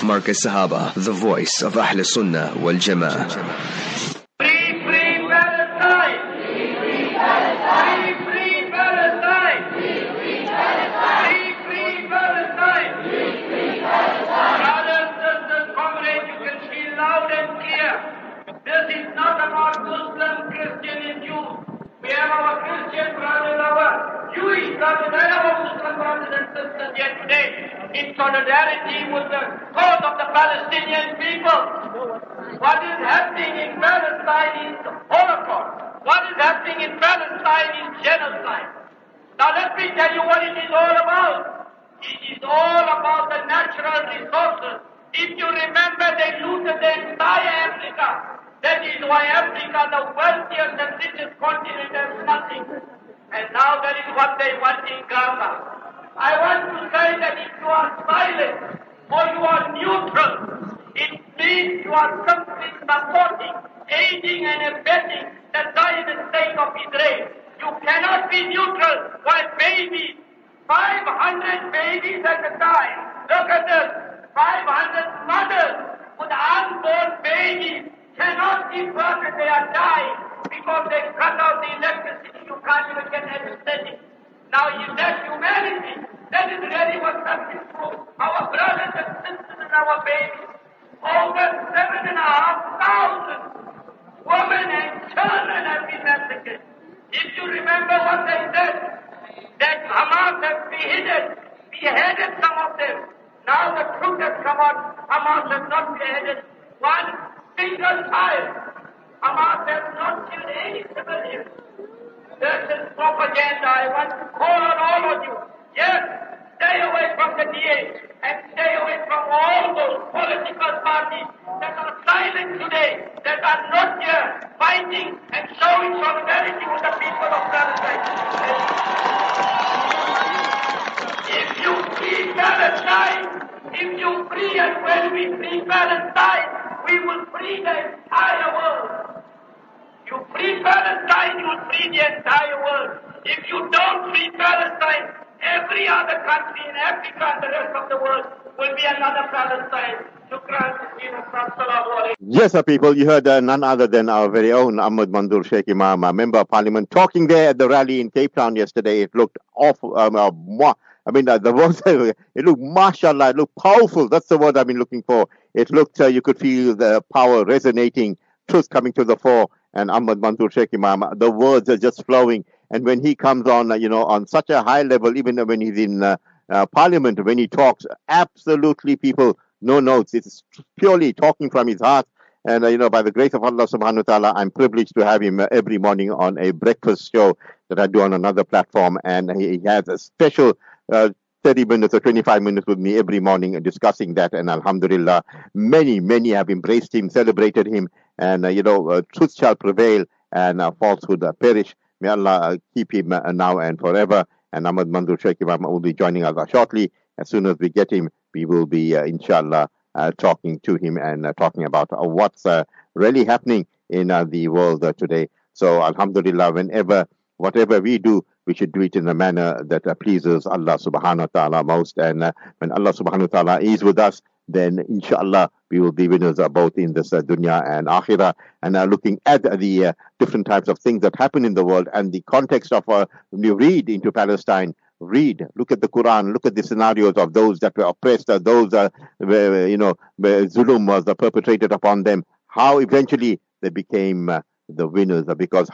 Marcus Sahaba, the voice of Ahl Sunnah wal Jama'ah. Free Palestine! Free Palestine! Free Palestine! Free Palestine! Brothers, sisters, comrades, you can see loud and clear. This is not about Muslim, Christian, and Jew. We have our Christian brothers, our Jewish brothers, and our Muslim brothers and sisters here today in solidarity with the cause of the Palestinian people. What is happening in Palestine is Holocaust. What is happening in Palestine is genocide. Now let me tell you what it is all about. It is all about the natural resources. If you remember, they looted the entire Africa. That is why Africa, the wealthiest and richest continent, has nothing. And now that is what they want in Gaza. I want to say that if you are silent or you are neutral, it means you are simply supporting, aiding and abetting the Zionist state of Israel. You cannot be neutral while babies, 500 babies at a time. Look at this, 500 mothers with unborn babies cannot give birth and they are dying because they cut out the electricity. You can't even get anesthetic. Now is that humanity? That is really what's happening to our brothers and sisters and our babies. Over 7,500 women and children have been massacred. If you remember what they said, that Hamas has beheaded some of them. Now the truth has come out, Hamas has not beheaded one single child. Hamas has not killed any civilians. This is propaganda. I want to call on all of you. Yes, stay away from the DA and stay away from all those political parties that are silent today, that are not here fighting and showing solidarity with the people of Palestine. If you free Palestine, if you free and when we free Palestine, we will free the entire world. You free Palestine, you will free the entire world. If you don't free Palestine, every other country in Africa and the rest of the world will be another Palestine. Yes, people, you heard none other than our very own Ahmad Manzoor Sheikh Imam, a member of parliament, talking there at the rally in Cape Town yesterday. It looked awful. The words, it looked, mashallah, it looked powerful. That's the word I've been looking for. It looked, you could feel the power resonating, truth coming to the fore. And Ahmad Manzoor Sheikh Imam, the words are just flowing. And when he comes on, on such a high level, even when he's in parliament, when he talks, absolutely, people, no notes. It's purely talking from his heart. And, by the grace of Allah subhanahu wa ta'ala, I'm privileged to have him every morning on a breakfast show that I do on another platform. And he has a special 30 minutes or 25 minutes with me every morning discussing that. And alhamdulillah, many have embraced him, celebrated him. And, truth shall prevail and falsehood perish. May Allah keep him now and forever. And Ahmad Manzoor Sheikh Imam will be joining us shortly. As soon as we get him, we will be, inshallah, talking to him and talking about what's really happening in the world today. So, alhamdulillah, whatever we do, we should do it in a manner that pleases Allah subhanahu wa ta'ala most. And when Allah subhanahu wa ta'ala is with us, then inshallah we will be winners both in this dunya and akhirah. And looking at the different types of things that happen in the world and the context of when you read into Palestine, look at the Quran, look at the scenarios of those that were oppressed, those where zulum was perpetrated upon them, how eventually they became the winners, because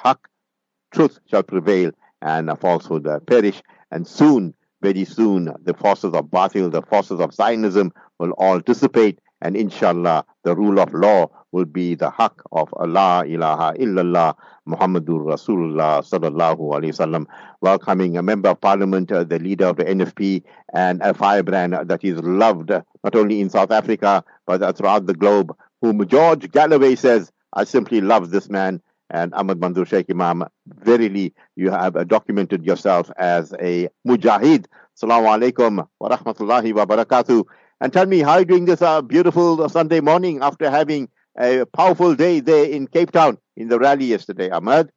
truth shall prevail and falsehood perish. And soon, very soon, the forces of Batil, the forces of Zionism will all dissipate, and inshallah the rule of law will be the haqq of La ilaha illallah Muhammadur Rasulullah sallallahu alaihi wasallam. Welcoming a member of parliament, the leader of the NFP, and a firebrand that is loved not only in South Africa but throughout the globe, whom George Galloway says, I simply love this man. And Ahmad Manzoor Sheikh Imam, verily you have documented yourself as a mujahid. Assalamu alaikum wa rahmatullahi wa barakatuh. And tell me, how are you doing this beautiful Sunday morning after having a powerful day there in Cape Town in the rally yesterday, Ahmad?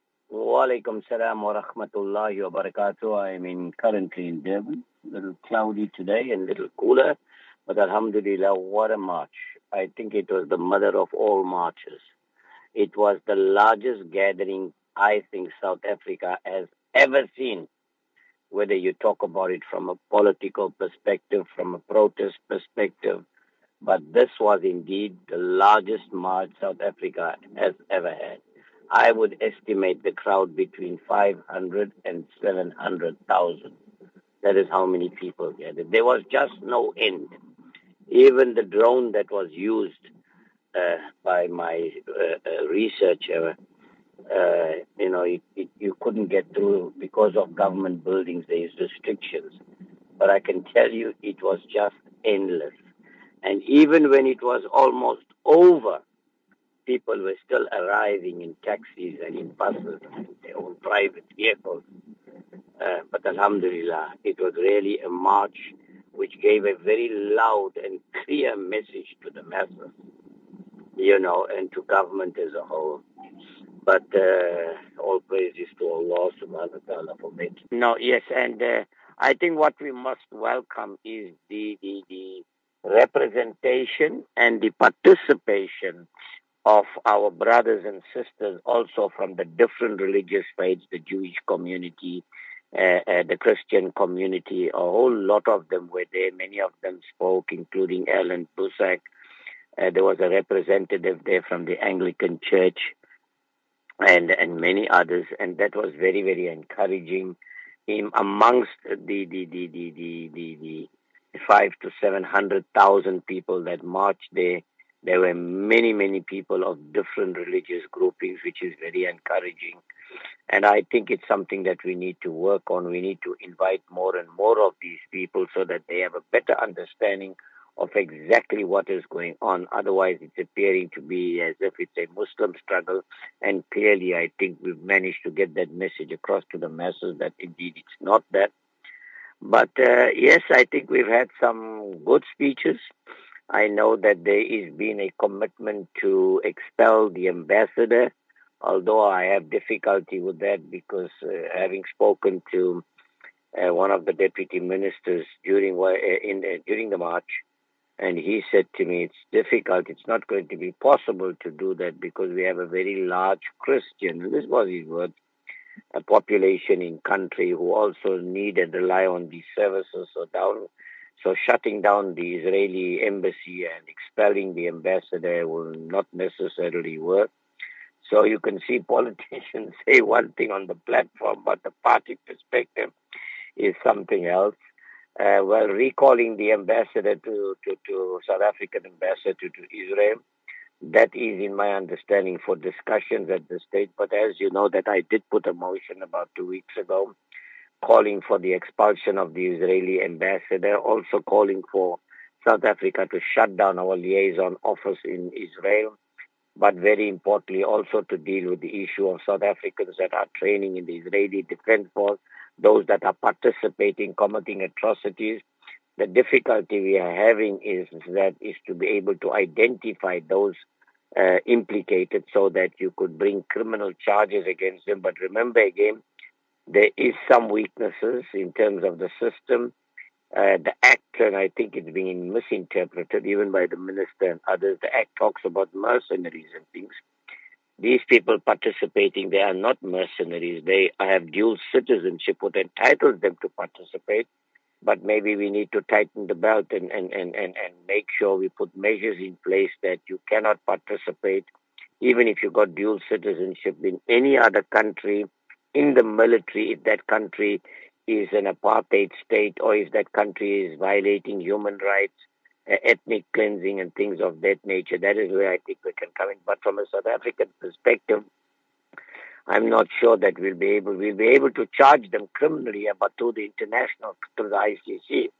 Wa alaikum salam wa rahmatullahi wa barakatuh. I'm currently in Durban, a little cloudy today and a little cooler. But Alhamdulillah, what a march. I think it was the mother of all marches. It was the largest gathering I think South Africa has ever seen, whether you talk about it from a political perspective, from a protest perspective. But this was indeed the largest march South Africa has ever had. I would estimate the crowd between 500 and 700,000. That is how many people gathered. There was just no end. Even the drone that was used by my researcher, you couldn't get through because of government buildings. There is restrictions. But I can tell you it was just endless. And even when it was almost over, people were still arriving in taxis and in buses and their own private vehicles. But Alhamdulillah, it was really a march which gave a very loud and clear message to the masses, and to government as a whole. But all praises to Allah subhanahu wa ta'ala for making. No, yes, and I think what we must welcome is the representation and the participation of our brothers and sisters also from the different religious faiths, the Jewish community, the Christian community. A whole lot of them were there. Many of them spoke, including Ellen Busak. There was a representative there from the Anglican Church and many others, and that was very, very encouraging. Amongst the 500,000 to 700,000 people that marched there, there were many, many people of different religious groupings, which is very encouraging. And I think it's something that we need to work on. We need to invite more and more of these people so that they have a better understanding of exactly what is going on. Otherwise, it's appearing to be as if it's a Muslim struggle. And clearly, I think we've managed to get that message across to the masses that indeed it's not that. But yes, I think we've had some good speeches. I know that there is been a commitment to expel the ambassador, although I have difficulty with that because having spoken to one of the deputy ministers during the march, and he said to me, it's difficult, it's not going to be possible to do that because we have a very large Christian, and this was his word, a population in country who also need and rely on these services. So shutting down the Israeli embassy and expelling the ambassador will not necessarily work. So you can see politicians say one thing on the platform, but the party perspective is something else. Well, recalling the ambassador to South African ambassador to Israel, that is, in my understanding, for discussions at the state. But as you know, that I did put a motion about 2 weeks ago calling for the expulsion of the Israeli ambassador, also calling for South Africa to shut down our liaison office in Israel, but very importantly also to deal with the issue of South Africans that are training in the Israeli Defense Force, those that are participating, committing atrocities. The difficulty we are having is to be able to identify those implicated so that you could bring criminal charges against them. But remember again, there is some weaknesses in terms of the system. The Act, and I think it's being misinterpreted even by the minister and others, the Act talks about mercenaries and things. These people participating, they are not mercenaries. They have dual citizenship, what entitles them to participate. But maybe we need to tighten the belt and make sure we put measures in place that you cannot participate, even if you got dual citizenship in any other country, in the military, if that country is an apartheid state or if that country is violating human rights, ethnic cleansing and things of that nature. That is where I think we can come in. But from a South African perspective, I'm not sure that we'll be able to charge them criminally, but through the ICC.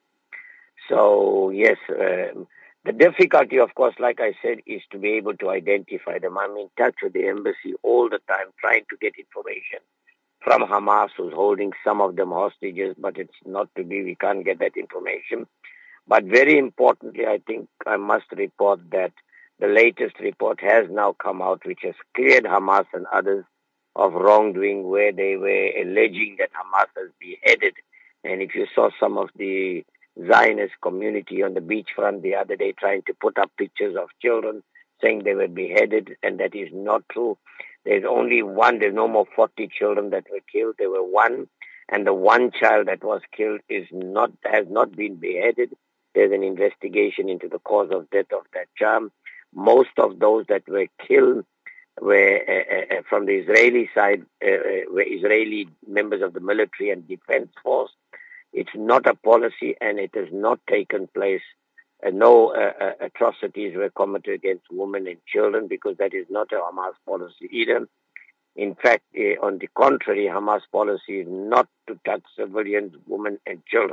So yes, the difficulty, of course, like I said, is to be able to identify them. I'm in touch with the embassy all the time, trying to get information from Hamas, who's holding some of them hostages, but it's not to be. We can't get that information. But very importantly, I think I must report that the latest report has now come out, which has cleared Hamas and others of wrongdoing, where they were alleging that Hamas has beheaded. And if you saw some of the Zionist community on the beachfront the other day trying to put up pictures of children saying they were beheaded, and that is not true. There's only one. There's no more 40 children that were killed. There were one, and the one child that was killed has not been beheaded. There's an investigation into the cause of death of that child. Most of those that were killed were from the Israeli side, were Israeli members of the military and defense force. It's not a policy, and it has not taken place. No atrocities were committed against women and children, because that is not a Hamas policy either. In fact, on the contrary, Hamas policy is not to touch civilians, women and children.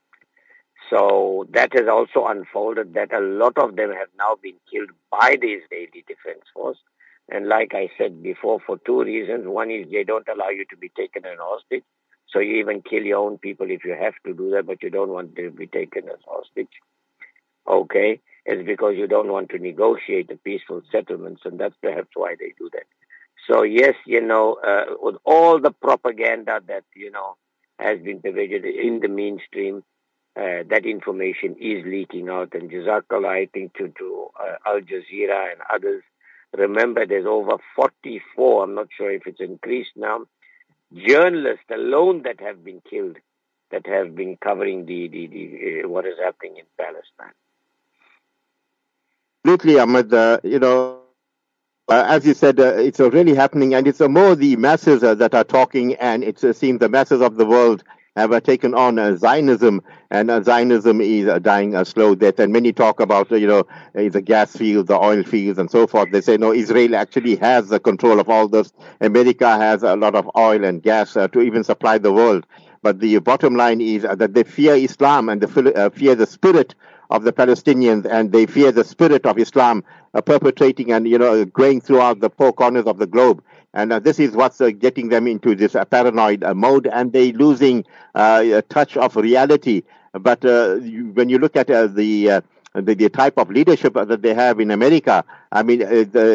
So that has also unfolded that a lot of them have now been killed by the Israeli Defense Force. And like I said before, for two reasons. One is they don't allow you to be taken as hostage. So you even kill your own people if you have to do that, but you don't want to be taken as hostage. Okay? It's because you don't want to negotiate the peaceful settlements, and that's perhaps why they do that. So yes, with all the propaganda that, has been pervaded in the mainstream, that information is leaking out. And Jazakallah, I think, to Al Jazeera and others. Remember, there's over 44, I'm not sure if it's increased now, journalists alone that have been killed, that have been covering the what is happening in Palestine. Absolutely, Ahmed. As you said, it's really happening, and it's more the masses that are talking, and it seems the masses of the world have taken on Zionism, and Zionism is dying a slow death. And many talk about, the gas fields, the oil fields, and so forth. They say, no, Israel actually has the control of all this. America has a lot of oil and gas to even supply the world. But the bottom line is that they fear Islam, and they fear the spirit of the Palestinians, and they fear the spirit of Islam perpetrating and, going throughout the four corners of the globe. And this is what's getting them into this paranoid mode, and they're losing a touch of reality. But when you look at the type of leadership that they have in America, I mean,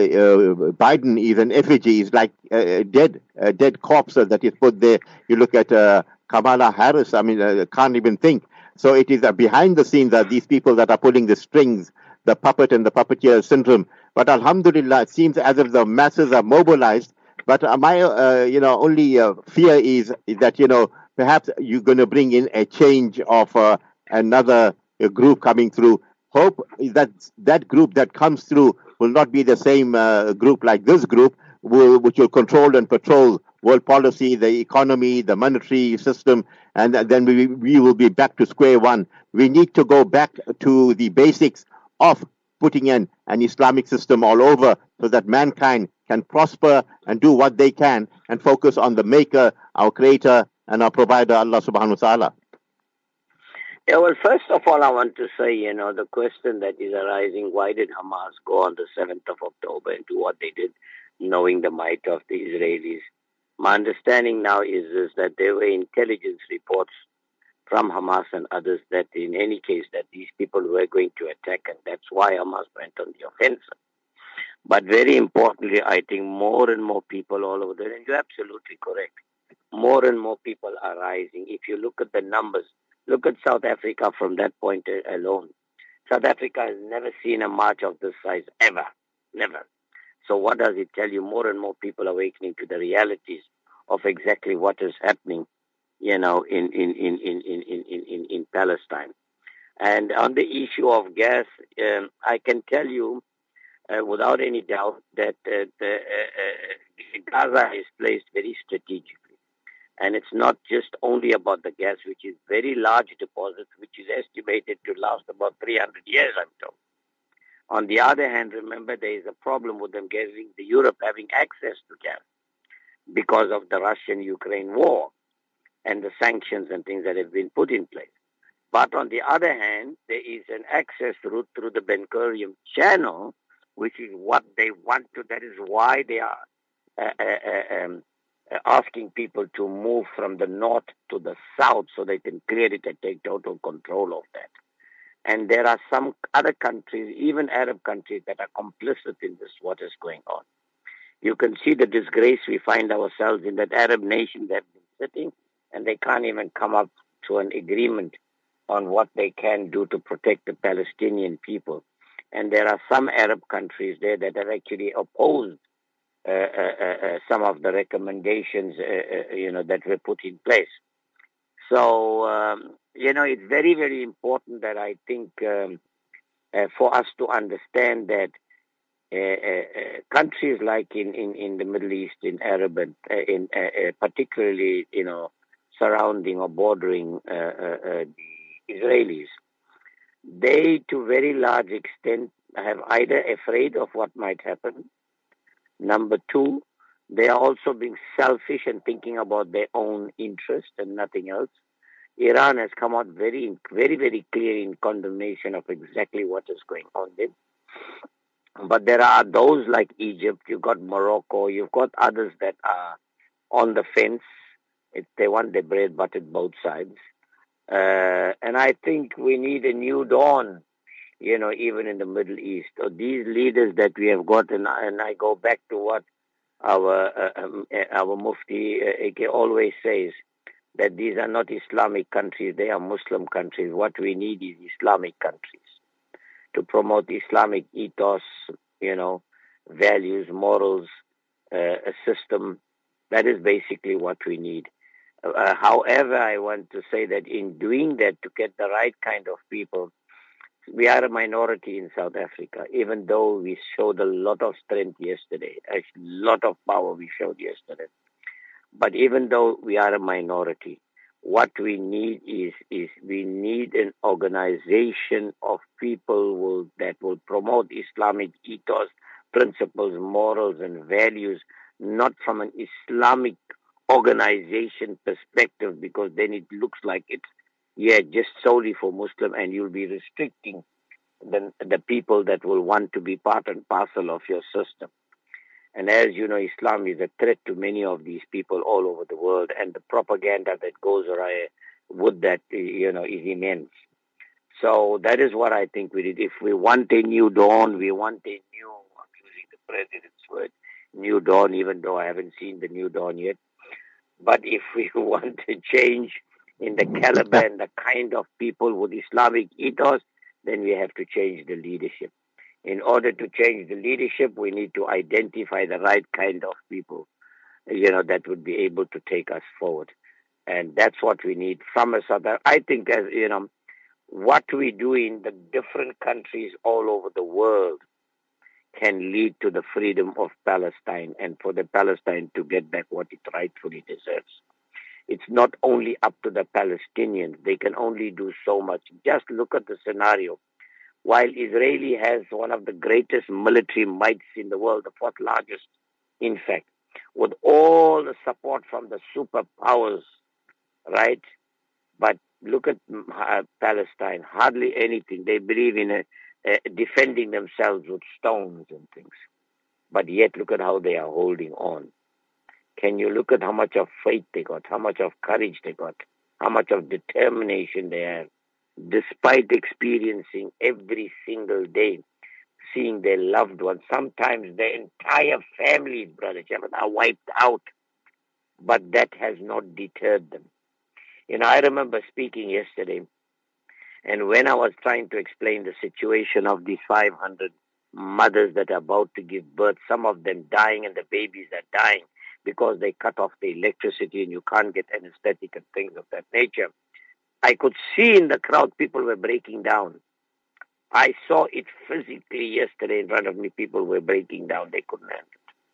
Biden is an effigy, is like a dead corpse that is put there. You look at Kamala Harris, I mean, can't even think. So it is behind the scenes that these people that are pulling the strings, the puppet and the puppeteer syndrome. But Alhamdulillah, it seems as if the masses are mobilized. But my, only fear is that, perhaps you're going to bring in a change of another group coming through. Hope is that group that comes through will not be the same group like this group, which will control and patrol world policy, the economy, the monetary system, and then we will be back to square one. We need to go back to the basics of putting in an Islamic system all over so that mankind can prosper and do what they can and focus on the Maker, our Creator, and our Provider, Allah subhanahu wa ta'ala. Yeah, well, first of all, I want to say, the question that is arising, why did Hamas go on the 7th of October and do what they did, knowing the might of the Israelis? My understanding now is that there were intelligence reports from Hamas and others that in any case that these people were going to attack, and that's why Hamas went on the offensive. But very importantly, I think more and more people all over there, and you're absolutely correct, more and more people are rising. If you look at the numbers, look at South Africa from that point alone. South Africa has never seen a march of this size ever, never. So what does it tell you? More and more people are awakening to the realities of exactly what is happening, in Palestine. And on the issue of gas, I can tell you without any doubt that Gaza is placed very strategically. And it's not just only about the gas, which is very large deposits, which is estimated to last about 300 years, I'm told. On the other hand, remember, there is a problem with them getting the Europe having access to gas because of the Russian-Ukraine war and the sanctions and things that have been put in place. But on the other hand, there is an access route through the Ben Gurion Channel, which is what they want to. That is why they are asking people to move from the north to the south so they can clear it and take total control of that. And there are some other countries, even Arab countries, that are complicit in this, what is going on. You can see the disgrace we find ourselves in, that Arab nation that have been sitting and they can't even come up to an agreement on what they can do to protect the Palestinian people. And there are some Arab countries there that have actually opposed some of the recommendations, that were put in place. So, it's very, very important that I think for us to understand that countries like in the Middle East, in Arab, and particularly, surrounding or bordering the Israelis, they, to very large extent, have either afraid of what might happen. Number two, they are also being selfish and thinking about their own interest and nothing else. Iran has come out very, very, very clear in condemnation of exactly what is going on there. But there are those like Egypt, you've got Morocco, you've got others that are on the fence. They want their bread buttered both sides. And I think we need a new dawn, even in the Middle East. Or these leaders that we have got, and I go back to what our Mufti always says, that these are not Islamic countries, they are Muslim countries. What we need is Islamic countries to promote Islamic ethos, values, morals, a system. That is basically what we need. However, I want to say that in doing that, to get the right kind of people, we are a minority in South Africa, even though we showed a lot of strength yesterday, a lot of power we showed yesterday. But even though we are a minority, what we need is we need an organization of people that will promote Islamic ethos, principles, morals, and values, not from an Islamic organization perspective, because then it looks like it's just solely for Muslim, and you'll be restricting the people that will want to be part and parcel of your system. And as you know, Islam is a threat to many of these people all over the world, and the propaganda that goes around with that, is immense. So that is what I think we did. If we want a new dawn, we want a new, I'm using the president's word, new dawn, even though I haven't seen the new dawn yet. But if we want a change in the caliber and the kind of people with Islamic ethos, then we have to change the leadership. In order to change the leadership, we need to identify the right kind of people, that would be able to take us forward. And that's what we need from us. I think, as what we do in the different countries all over the world can lead to the freedom of Palestine, and for the Palestine to get back what it rightfully deserves. It's not only up to the Palestinians. They can only do so much. Just look at the scenario. While Israeli has one of the greatest military mights in the world, the fourth largest, in fact, with all the support from the superpowers, right? But look at Palestine, hardly anything. They believe in defending themselves with stones and things. But yet look at how they are holding on. Can you look at how much of faith they got, how much of courage they got, how much of determination they have, despite experiencing every single day, seeing their loved ones, sometimes their entire families, Brother Chairman, are wiped out. But that has not deterred them. I remember speaking yesterday, and when I was trying to explain the situation of these 500 mothers that are about to give birth, some of them dying and the babies are dying because they cut off the electricity and you can't get anesthetic and things of that nature. I could see in the crowd people were breaking down. I saw it physically yesterday in front of me. People were breaking down. They couldn't handle it.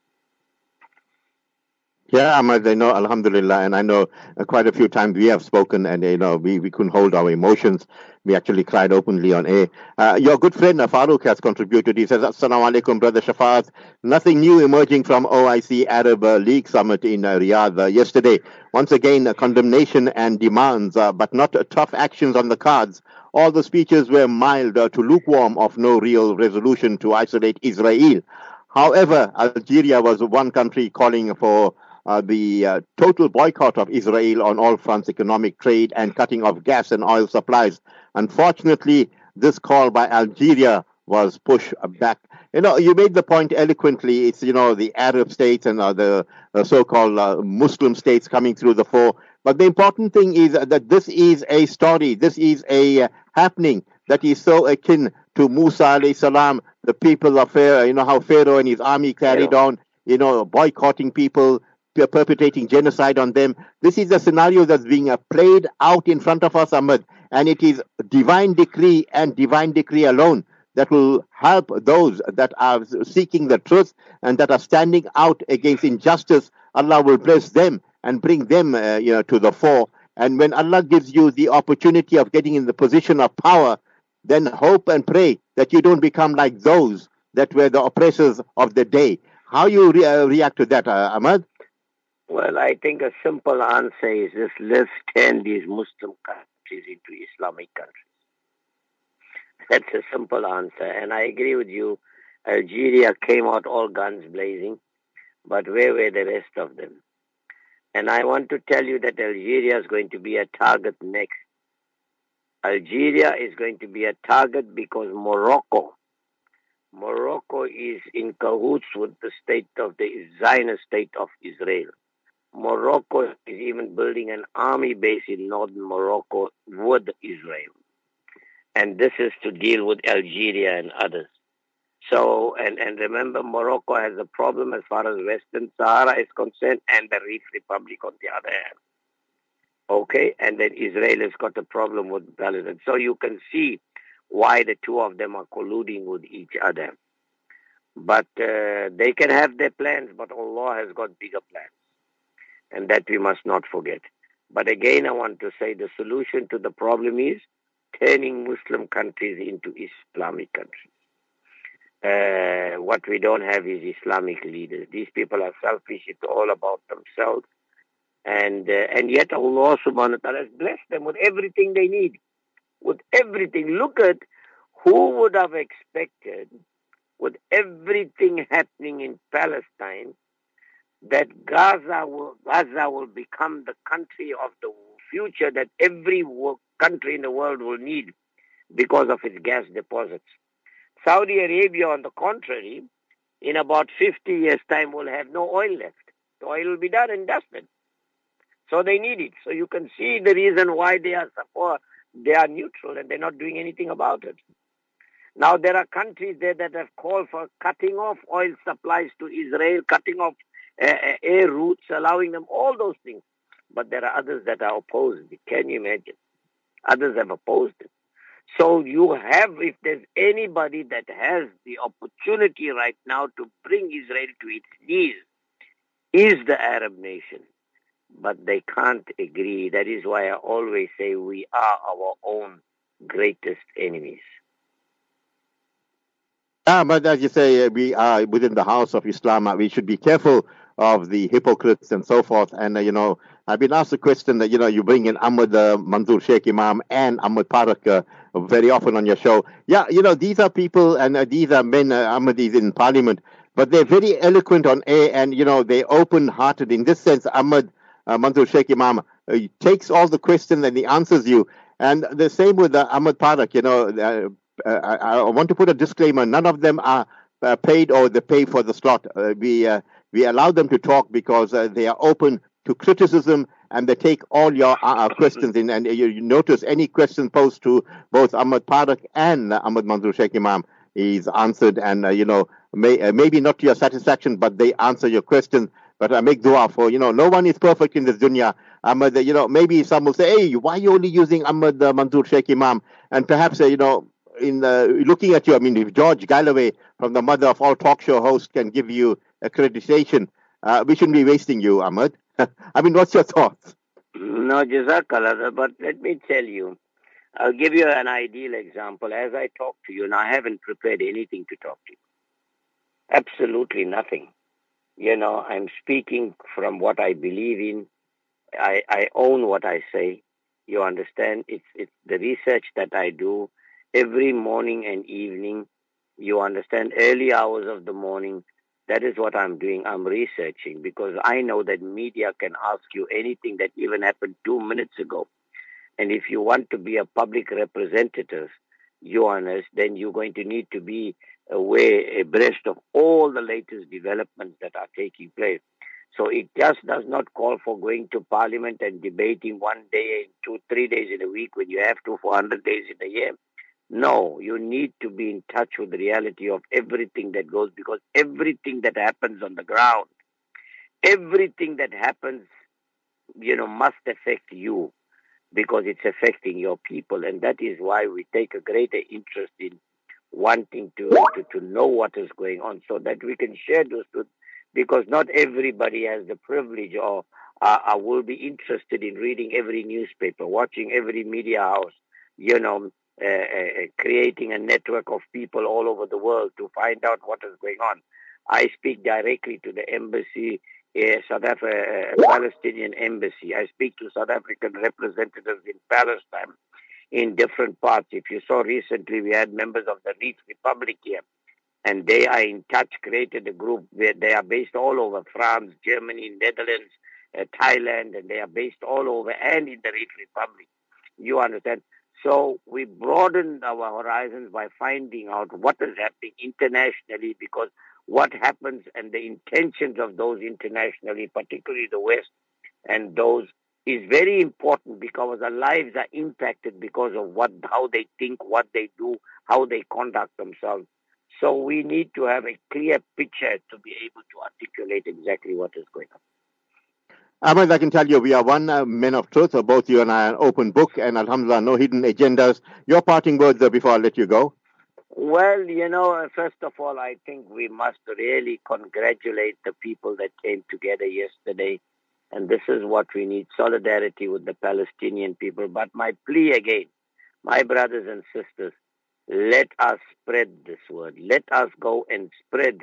Yeah, Ahmad, Alhamdulillah, and I know quite a few times we have spoken, and we couldn't hold our emotions. We actually cried openly on air. Your good friend Farouk has contributed. He says, Assalamu alaikum, Brother Shafaat. Nothing new emerging from OIC Arab League Summit in Riyadh yesterday. Once again, condemnation and demands, but not tough actions on the cards. All the speeches were mild to lukewarm, of no real resolution to isolate Israel. However, Algeria was one country calling for the total boycott of Israel on all fronts, economic, trade, and cutting off gas and oil supplies. Unfortunately, this call by Algeria was pushed back. You made the point eloquently. It's, the Arab states and the so-called Muslim states coming through the fore. But the important thing is that this is a story. This is a happening that is so akin to Musa alayhi salam, the people of Pharaoh, how Pharaoh and his army carried on, boycotting people, perpetrating genocide on them. This is a scenario that's being played out in front of us, Ahmed, and it is divine decree and divine decree alone that will help those that are seeking the truth and that are standing out against injustice. Allah will bless them and bring them to the fore. And when Allah gives you the opportunity of getting in the position of power, then hope and pray that you don't become like those that were the oppressors of the day. How you react to that, Ahmad? Well, I think a simple answer is just let's turn these Muslim countries into Islamic countries. That's a simple answer. And I agree with you. Algeria came out all guns blazing, but where were the rest of them? And I want to tell you that Algeria is going to be a target next. Algeria is going to be a target because Morocco is in cahoots with the Zionist state of Israel. Morocco is even building an army base in northern Morocco with Israel. And this is to deal with Algeria and others. So, and remember, Morocco has a problem as far as Western Sahara is concerned and the Reef Republic on the other hand. Okay, and then Israel has got a problem with Palestine. So you can see why the two of them are colluding with each other. But they can have their plans, but Allah has got bigger plans. And that we must not forget. But again, I want to say the solution to the problem is turning Muslim countries into Islamic countries. What we don't have is Islamic leaders. These people are selfish. It's all about themselves. And yet Allah subhanahu wa ta'ala has blessed them with everything they need. With everything. Look at who would have expected, with everything happening in Palestine, that Gaza will become the country of the future that every country in the world will need because of its gas deposits. Saudi Arabia, on the contrary, in about 50 years' time will have no oil left. The oil will be done and dusted. So they need it. So you can see the reason why they are neutral and they're not doing anything about it. Now there are countries there that have called for cutting off oil supplies to Israel, cutting off air routes, allowing them, all those things. But there are others that are opposed. Can you imagine? Others have opposed it. So you have, if there's anybody that has the opportunity right now to bring Israel to its knees, is the Arab nation. But they can't agree. That is why I always say we are our own greatest enemies. But as you say, we are within the house of Islam. We should be careful of the hypocrites and so forth. And, I've been asked a question that, you bring in Ahmed Manzoor Sheikh Imam and Ahmed Parak very often on your show. Yeah, these are people and these are men, Ahmadis in parliament, but they're very eloquent on air and, they're open-hearted. In this sense, Ahmed Manzoor Sheikh Imam takes all the questions and he answers you. And the same with Ahmed Parak, I want to put a disclaimer. None of them are paid or they pay for the slot. We allow them to talk because they are open to criticism and they take all your questions in. And you notice any question posed to both Ahmed Parak and Ahmed Manzoor Sheikh Imam is answered. And, maybe not to your satisfaction, but they answer your question. But I make dua for, no one is perfect in this dunya. Ahmed, maybe some will say, hey, why are you only using Ahmed Manzoor Sheikh Imam? And perhaps, in looking at you, if George Galloway, from the mother of all talk show hosts, can give you accreditation, we shouldn't be wasting you, Ahmed. What's your thoughts? No, Jazakallah, but let me tell you, I'll give you an ideal example. As I talk to you, and I haven't prepared anything to talk to you. Absolutely nothing. I'm speaking from what I believe in. I own what I say. You understand? It's the research that I do every morning and evening. You understand? Early hours of the morning. That is what I'm doing. I'm researching because I know that media can ask you anything that even happened 2 minutes ago. And if you want to be a public representative, Johannes, then you're going to need to be abreast of all the latest developments that are taking place. So it just does not call for going to Parliament and debating 1 day, 2, 3 days in a week when you have to for 100 days in a year. No, you need to be in touch with the reality of everything that goes, because everything that happens on the ground, everything that happens, must affect you, because it's affecting your people. And that is why we take a greater interest in wanting to know what is going on, so that we can share those truths, because not everybody has the privilege or will be interested in reading every newspaper, watching every media house, creating a network of people all over the world to find out what is going on. I speak directly to the embassy, South Africa, Palestinian embassy. I speak to South African representatives in Palestine, in different parts. If you saw recently, we had members of the Reef Republic here, and they are in touch, created a group where they are based all over France, Germany, Netherlands, Thailand, and they are based all over and in the Reef Republic. You understand? So we broadened our horizons by finding out what is happening internationally, because what happens and the intentions of those internationally, particularly the West and those, is very important, because our lives are impacted because of how they think, what they do, how they conduct themselves. So we need to have a clear picture to be able to articulate exactly what is going on. Ahmed, I can tell you we are one men of truth. Both you and I are an open book, and alhamdulillah, no hidden agendas. Your parting words before I let you go? Well, first of all, I think we must really congratulate the people that came together yesterday. And this is what we need, solidarity with the Palestinian people. But my plea again, my brothers and sisters, let us spread this word. Let us go and spread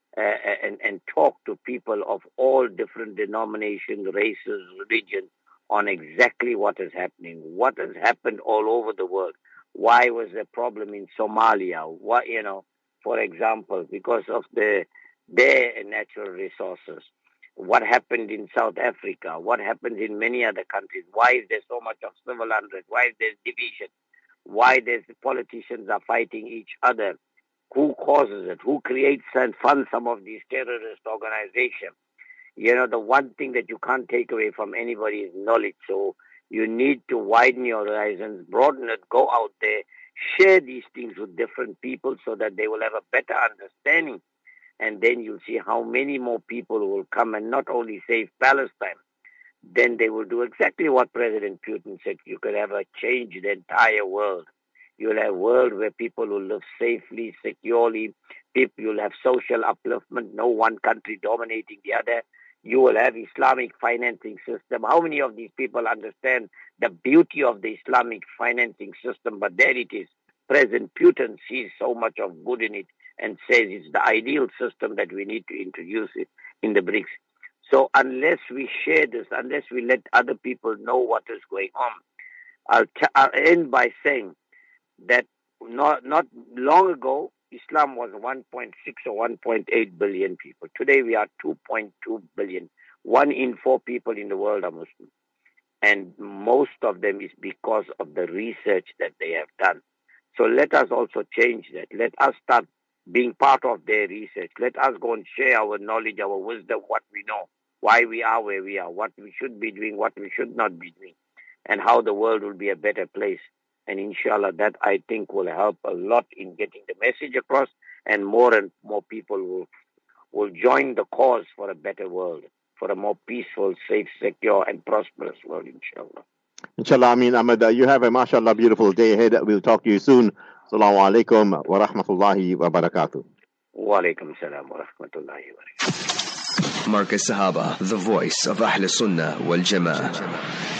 and talk to people of all different denominations, races, religions, on exactly what is happening, what has happened all over the world. Why was there a problem in Somalia? What, for example, because of their natural resources. What happened in South Africa? What happens in many other countries? Why is there so much of civil unrest? Why is there division? Why the politicians are fighting each other? Who causes it? Who creates and funds some of these terrorist organizations? The one thing that you can't take away from anybody is knowledge. So you need to widen your horizons, broaden it, go out there, share these things with different people so that they will have a better understanding. And then you'll see how many more people will come and not only save Palestine, then they will do exactly what President Putin said. You could have a change the entire world. You'll have a world where people will live safely, securely. You'll have social upliftment, no one country dominating the other. You will have Islamic financing system. How many of these people understand the beauty of the Islamic financing system? But there it is. President Putin sees so much of good in it and says it's the ideal system that we need to introduce it in the BRICS. So unless we share this, unless we let other people know what is going on, I'll end by saying that not long ago, Islam was 1.6 or 1.8 billion people. Today we are 2.2 billion. 1 in 4 people in the world are Muslim. And most of them is because of the research that they have done. So let us also change that. Let us start being part of their research. Let us go and share our knowledge, our wisdom, what we know, why we are where we are, what we should be doing, what we should not be doing, and how the world will be a better place. And inshallah, that I think will help a lot in getting the message across, and more people will join the cause for a better world, for a more peaceful, safe, secure, and prosperous world, inshallah. Inshallah, Ameen Ahmed. You have a mashallah beautiful day ahead. We'll talk to you soon. Assalamu alaikum wa rahmatullahi wa barakatuh. Wa alaikum salam wa rahmatullahi wa barakatuh. Marcus Sahaba, the voice of Ahl Sunnah wal Jama'ah.